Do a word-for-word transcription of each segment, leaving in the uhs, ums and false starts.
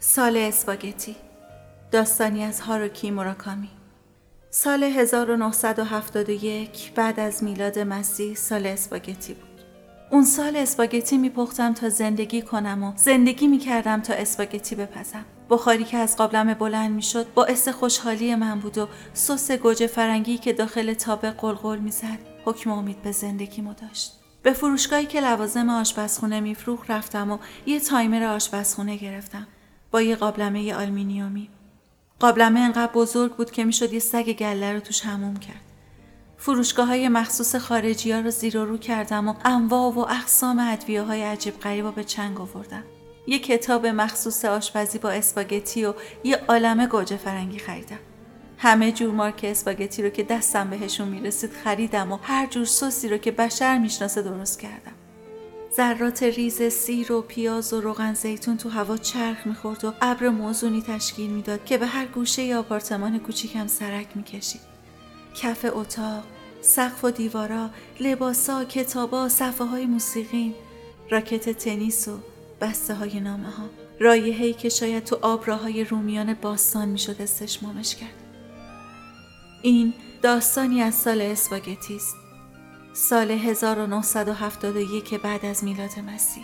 سال اسپاگتی، داستانی از هاروکی موراکامی. سال هزار و نهصد و هفتاد و یک بعد از میلاد مسیح سال اسپاگتی بود. اون سال اسپاگتی میپختم تا زندگی کنم و زندگی میکردم تا اسپاگتی بپزم. بخاری که از قابلمه بلند میشد باعث خوشحالی من بود و سس گوجه فرنگی که داخل تابه قلقل میزد حکم امید به زندگیمو داشت. به فروشگاهی که لوازم آشپزخونه میفروخت رفتم و یه تایمر آشپزخونه گرفتم با یه قابلمه آلومینیومی. قابلمه انقدر بزرگ بود که میشد یه سگ گله رو توش حموم کرد. فروشگاه‌های مخصوص خارجی‌ها رو زیر و رو کردم و انواع و اقسام ادویه‌های عجیب غریبا به چنگ آوردم. یه کتاب مخصوص آشپزی با اسپاگتی و یه عالمه گوجه فرنگی خریدم. همه جور مارک اسپاگتی رو که دستم بهشون میرسید خریدم و هر جور سوسی رو که بشر میشناسه درست کردم. ذرات ریز سیر و پیاز و روغن زیتون تو هوا چرخ میخورد و ابر موزونی تشکیل میداد که به هر گوشه ی آپارتمان کوچیکم سرک میکشید. کف اتاق، سقف و دیوارا، لباسا، کتابا، صفحه های موسیقی، راکت تنیس و بسته های نامه ها. رایحه‌ای که شاید تو آبراهای رومیان باستان میشد استشمامش کرد. این داستانی از سال اسپاگتی است. سال هزار و نهصد و هفتاد و یک بعد از میلاد مسیح.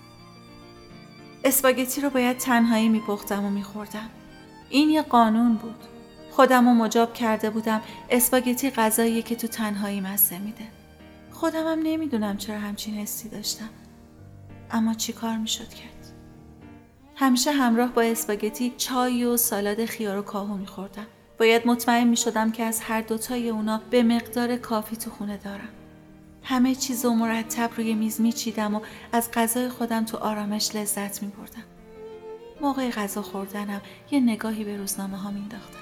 اسپاگتی رو باید تنهایی میپختم و میخوردم. این یه قانون بود. خودم رو مجاب کرده بودم اسپاگتی غذاییه که تو تنهایی مزه میده. خودم هم نمیدونم چرا همچین حسی داشتم. اما چی کار میشد کرد؟ همیشه همراه با اسپاگتی چای و سالاد خیار و کاهو میخوردم. باید مطمئن میشدم که از هر دوتای اونا به مقدار کافی تو خونه دارم. همه چیزو مرتب روی میز میچیدم و از غذای خودم تو آرامش لذت میبردم. موقع غذا خوردنم یه نگاهی به روزنامه ها مینداختم.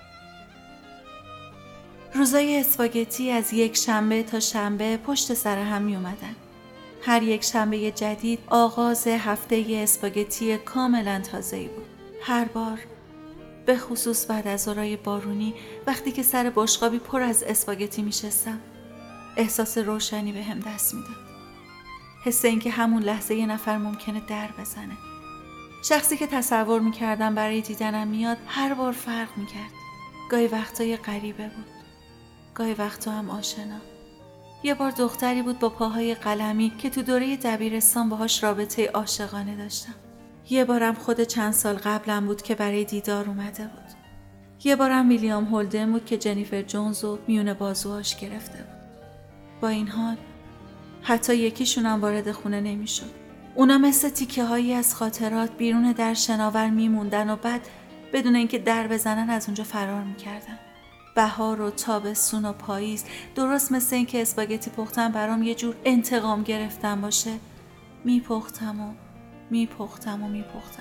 روزای اسپاگتی از یک شنبه تا شنبه پشت سر هم می اومدن. هر یک شنبه جدید آغاز هفته اسپاگتی کاملا تازه‌ای بود. هر بار، به خصوص بعد از ظهرای بارونی وقتی که سر بشقابی پر از اسپاگتی می شستم، احساس روشنی به هم دست می داد. حس این که همون لحظه یه نفر ممکنه در بزنه. شخصی که تصور می کردم برای دیدنم میاد هر بار فرق می کرد. گاهی وقتای غریبه بود. گاهی وقتا هم آشنا. یه بار دختری بود با پاهای قلمی که تو دوره دبیرستان باهاش رابطه عاشقانه داشتم. یه بارم خود چند سال قبلم بود که برای دیدار اومده بود. یه بارم ویلیام هولدن بود که جنیفر جونز رو میون بازوهاش گرفته بود. با این حال حتی یکیشونم وارد خونه نمیشد. اونا مثل تیکه هایی از خاطرات بیرون در شناور میموندن و بعد بدون اینکه در بزنن از اونجا فرار میکردن. بهار و تابستون و پاییز، درست مثل این که اسپاگتی پختم برام یه جور انتقام گرفتن باشه، میپختم و میپختم و میپختم.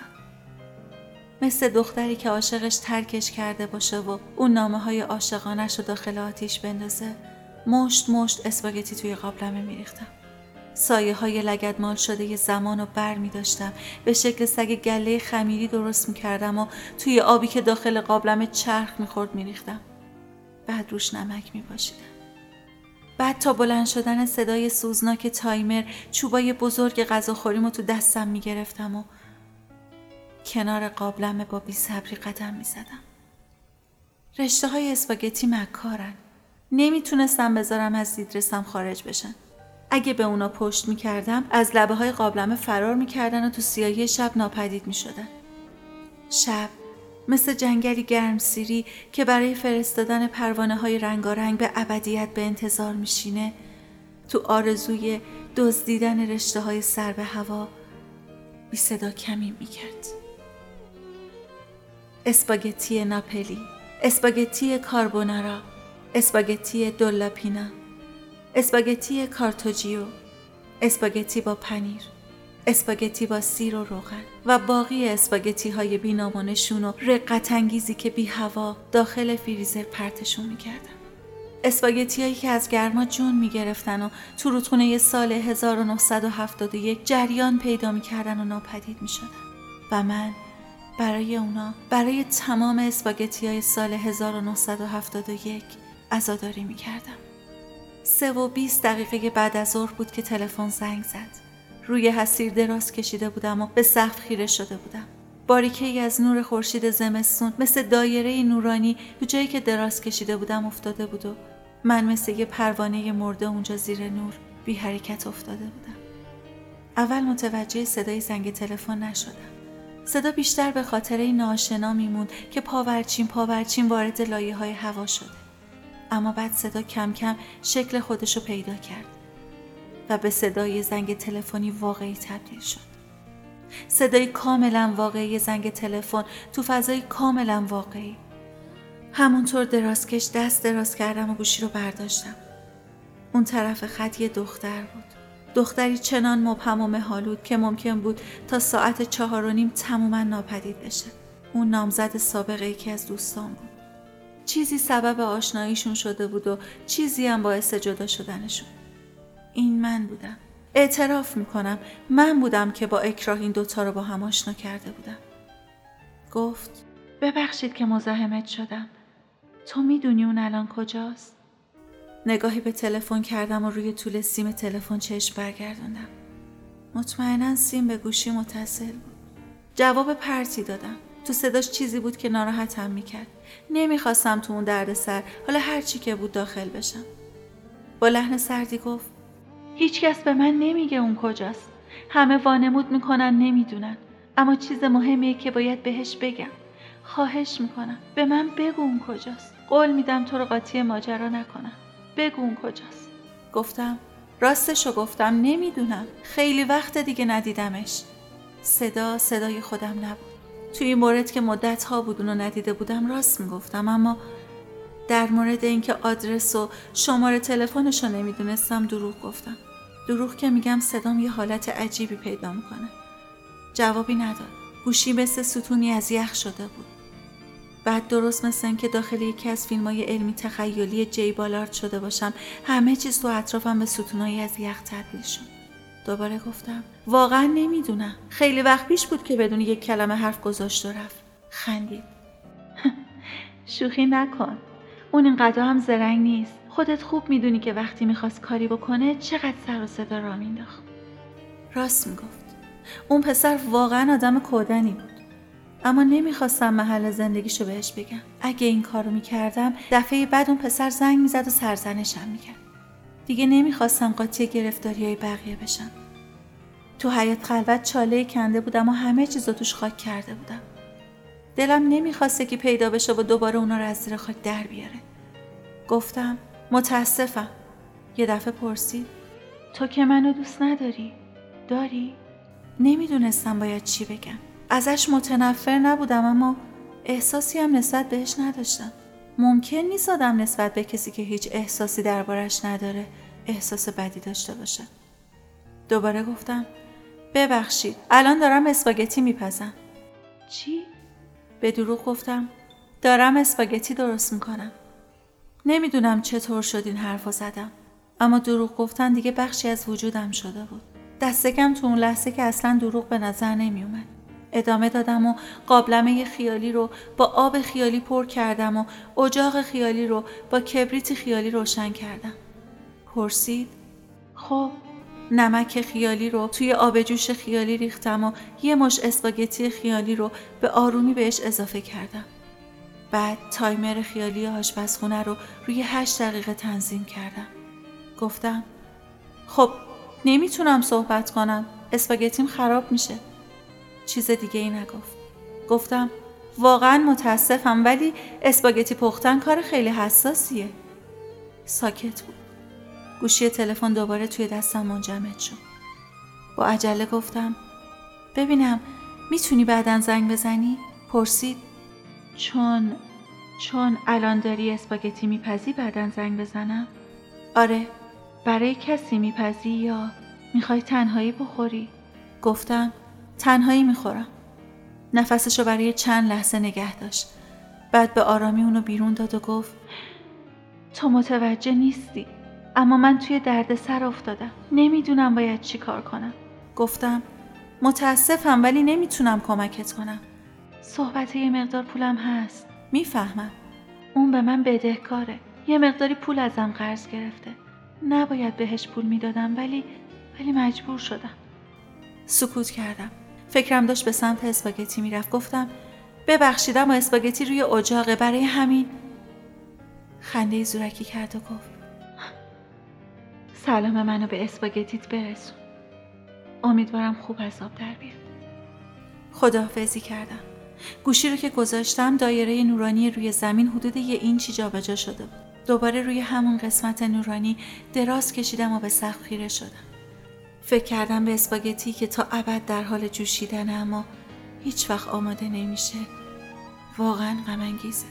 مثل دختری که عاشقش ترکش کرده باشه و اون نامه های عاشقانش رو داخل آتیش بندازه، مشت مشت اسپاگتی توی قابلمه میریختم. سایه های لگدمال شده ی زمان رو بر می داشتم، به شکل سگ گله خمیری درست می کردم و توی آبی که داخل قابلمه چرخ می خورد می ریختم. بعد روش نمک می پاشیدم. بعد تا بلند شدن صدای سوزناک تایمر چوبای بزرگ غذاخوریمو تو دستم می گرفتم و کنار قابلمه با بی صبری قدم می زدم. رشته های اسپاگتی مکارن. نمی تونستم بذارم از دیدرسم خارج بشن. اگه به اونا پشت می کردم از لبه های قابلمه فرار می کردن و تو سیاهی شب ناپدید می شدن. شب مثل جنگلی گرمسیری که برای فرستادن پروانه های رنگارنگ به ابدیت به انتظار می شینه، تو آرزوی دزدیدن رشته های سر به هوا بی صدا کمی می کرد. اسپاگتی ناپلی، اسپاگتی کاربونارا، اسپاگتی دولاپینا، اسپاگتی کارتوجیو، اسپاگتی با پنیر، اسپاگتی با سیر و روغن و باقی اسپاگتی های بی نام و نشون و رقت انگیزی که بی هوا داخل فریزر پرتشون می کردم. اسپاگتی هایی که از گرما جون می گرفتن و تو رودخونه سال هزار و نهصد و هفتاد و یک جریان پیدا می کردن و ناپدید می شدن. و من برای اونا، برای تمام اسپاگتی های سال هزار و نهصد و هفتاد و یک عزاداری می کردم. سه و بیست دقیقه بعد از ظهر بود که تلفن زنگ زد. روی حصیر دراز کشیده بودم و به سقف خیره شده بودم. باریکه‌ای از نور خورشید زمستون مثل دایره نورانی به جایی که دراز کشیده بودم افتاده بود و من مثل یه پروانه مرده اونجا زیر نور بی حرکت افتاده بودم. اول متوجه صدای زنگ تلفن نشدم. صدا بیشتر به خاطر این ناآشنا میموند که پاورچین پاورچین وارد لایه‌های هوا شده. اما بعد صدا کم کم شکل خودشو پیدا کرد و به صدای زنگ تلفنی واقعی تبدیل شد. صدای کاملا واقعی زنگ تلفن تو فضای کاملا واقعی. همونطور درازکش دست دراز کردم و گوشی رو برداشتم. اون طرف خط یه دختر بود. دختری چنان مبهم و مه‌آلود که ممکن بود تا ساعت چهار و نیم تماما ناپدید بشه. اون نامزد سابق یکی از دوستان بود. چیزی سبب آشناییشون شده بود و چیزی هم باعث جدا شدنشون. این من بودم. اعتراف میکنم من بودم که با اکراه این دوتا رو با هم آشنا کرده بودم. گفت ببخشید که مزاحمت شدم. تو میدونی اون الان کجاست؟ نگاهی به تلفن کردم و روی طول سیم تلفن چشم برگردوندم. مطمئناً سیم به گوشی متصل بود. جواب پرتی دادم. تو صداش چیزی بود که ناراحتم میکرد. نمیخواستم تو اون دردسر حالا هر چی که بود داخل بشم. با لحن سردی گفت هیچ کس به من نمیگه اون کجاست. همه وانمود میکنن نمیدونن. اما چیز مهمیه که باید بهش بگم. خواهش میکنم به من بگو اون کجاست. قول میدم تو رو قاطی ماجرا نکنم. بگو اون کجاست. گفتم راستشو گفتم نمیدونم. خیلی وقت دیگه ندیدمش. صدا صدای خودم نبود. توی این مورد که مدت ها بود اونو ندیده بودم راست میگفتم، اما در مورد اینکه آدرس و شماره تلفنش رو نمیدونستم دروغ گفتم. دروغ که میگم صدام یه حالت عجیبی پیدا میکنه. جوابی نداد. گوشی مثل ستونی از یخ شده بود. بعد درست مثل این که داخل یکی از فیلمای علمی تخیلی جی بالارد شده باشم همه چیز تو اطرافم به ستونایی از یخ تبدیل شد. دوباره گفتم واقعا نمیدونم. خیلی وقت پیش بود که بدون یک کلمه حرف گذاشت و رفت. خندید. شوخی نکن. اون اینقدر هم زرنگ نیست. خودت خوب میدونی که وقتی میخواست کاری بکنه چقدر سر و صدا را مینداخت. راست میگفت. اون پسر واقعا آدم کودنی بود. اما نمیخواستم محل زندگیشو بهش بگم. اگه این کارو میکردم دفعه بعد اون پسر زنگ میزد و سرزنشم میکرد. دیگه نمیخواستم قاطی گرفتاریای بقیه بشم. تو حیاط خلوت چاله کنده بودم و همه چیزو توش خاک کرده بودم. دلم نمیخواسته که پیدا بشه و دوباره اونا رو از زیر خاک در بیاره. گفتم متاسفم. یه دفعه پرسید تو که منو دوست نداری؟ داری؟ نمیدونستم باید چی بگم. ازش متنفر نبودم اما احساسی هم نسبت بهش نداشتم. ممکن نیست آدم نسبت به کسی که هیچ احساسی دربارش نداره احساس بدی داشته باشه. دوباره گفتم ببخشید الان دارم اسپاگتی میپزم. چی؟ به دروغ گفتم دارم اسپاگتی درست میکنم. نمیدونم چطور شد این حرفو زدم، اما دروغ گفتن دیگه بخشی از وجودم شده بود. دست کم تو اون لحظه که اصلا دروغ به نظر نمیومد. ادامه دادم و قابلمه خیالی رو با آب خیالی پر کردم و اجاق خیالی رو با کبریت خیالی روشن کردم. پرسید خب نمک خیالی رو توی آب جوش خیالی ریختم و یه مش اسپاگتی خیالی رو به آرومی بهش اضافه کردم. بعد تایمر خیالی آشپزخونه رو روی هشت دقیقه تنظیم کردم. گفتم خب نمیتونم صحبت کنم، اسپاگتیم خراب میشه. چیز دیگه ای نگفت. گفتم واقعا متاسفم ولی اسپاگتی پختن کار خیلی حساسیه. ساکت بود. گوشی تلفن دوباره توی دستم منجمد شد. با عجله گفتم ببینم میتونی بعداً زنگ بزنی؟ پرسید چون چون الان داری اسپاگتی میپزی بعداً زنگ بزنم؟ آره. برای کسی میپزی یا میخوای تنهایی بخوری؟ گفتم تنهایی میخورم. نفسشو برای چند لحظه نگه داشت. بعد به آرامی اونو بیرون داد و گفت تو متوجه نیستی، اما من توی دردسر افتادم. نمیدونم باید چی کار کنم. گفتم متاسفم ولی نمیتونم کمکت کنم. صحبت یه مقدار پولم هست. میفهمم. اون به من بدهکاره. یه مقداری پول ازم قرض گرفته. نباید بهش پول میدادم ولی ولی مجبور شدم. سکوت کردم. فکرم داشت به سمت اسپاگتی میرفت. گفتم ببخشید اما اسپاگتی روی اجاقه، برای همین. خنده زورکی کرد و گفت سلام منو به اسپاگتیت برسون. امیدوارم خوب از آب در بیاد. خداحافظی کردم. گوشی رو که گذاشتم دایره نورانی روی زمین حدود یه اینچی جابجا شده بود. دوباره روی همون قسمت نورانی دراز کشیدم و به سقف خیره شدم. فکر کردم به اسپاگتی که تا ابد در حال جوشیدنه اما هیچ وقت آماده نمیشه. واقعا غم انگیزه.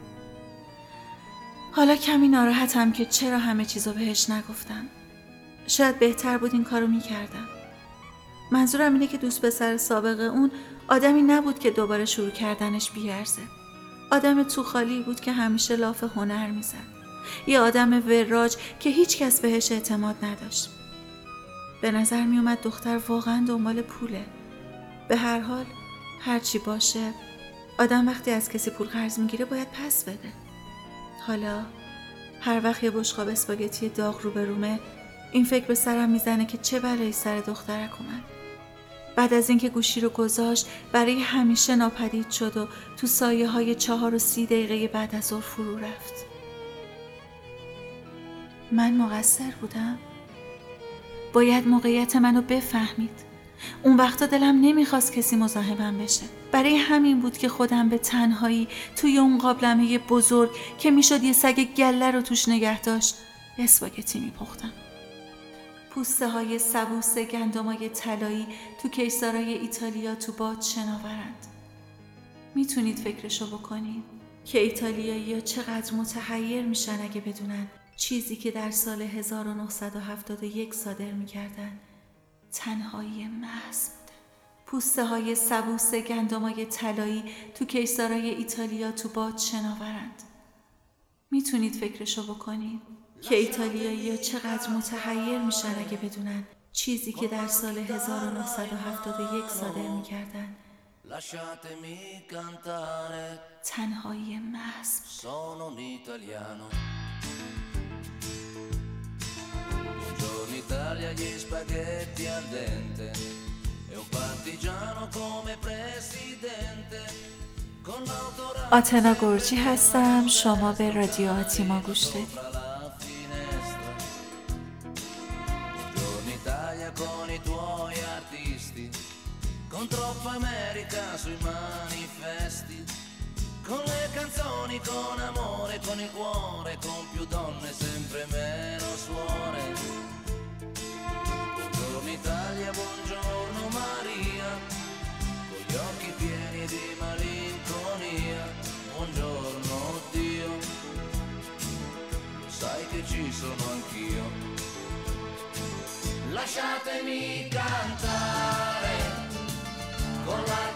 حالا کمی ناراحتم که چرا همه چیزو بهش نگفتم. شاید بهتر بود این کارو میکردم. منظورم اینه که دوست پسر سابق اون آدمی نبود که دوباره شروع کردنش بیارزه. آدم توخالی بود که همیشه لاف هنر میزد. یه آدم وراج که هیچ کس بهش اعتماد نداشت. به نظر می اومد دختر واقعا دنبال پوله. به هر حال هر چی باشه آدم وقتی از کسی پول قرض میگیره باید پس بده. حالا هر وقت یه بشقاب اسپاگتی داغ رو به رومه این فکر به سرم میزنه که چه بلایی سر دخترک اومد. بعد از اینکه گوشی رو گذاشت برای همیشه ناپدید شد و تو سایه های چهار و سی دقیقه بعد از ظهر فرو رفت. من مقصر بودم؟ باید موقعیت منو بفهمید. اون وقتا دلم نمیخواست کسی مزاحمم بشه. برای همین بود که خودم به تنهایی توی اون قابلمه بزرگ که میشد یه سگ گله رو توش نگه داشت اسپاگتی میپختم. پوسته های سبوس گندمای طلایی تو کیسارای ایتالیا تو باد شناورند. میتونید فکرشو بکنید که ایتالیایی‌ها چقدر متحیر میشن اگه بدونن چیزی که در سال هزار و نهصد و هفتاد و یک صادر میکردن تنهایی محض بوده. پوسته های سبوس گندمای طلایی تو کیسارای ایتالیا تو باد شناورند. میتونید فکرشو بکنید که ایتالیایی‌ها چقدر متحیر میشن اگه بدونن چیزی که در سال هزار و نهصد و هفتاد و یک صادر میکردن تنهایی محض بوده. Italia gli spaghetti al dente e un partigiano come presidente con l'autoradio. آتنا گرجی هستم. شما به رادیو آتیما گوش بدید. Buongiorno Italia con i tuoi artisti con troppa America sui manifesti con le canzoni con amore con il cuore con più donne sempre meno suore. Buongiorno Italia, buongiorno Maria, con gli occhi pieni di malinconia. Buongiorno Dio, lo sai che ci sono anch'io. Lasciatemi cantare con la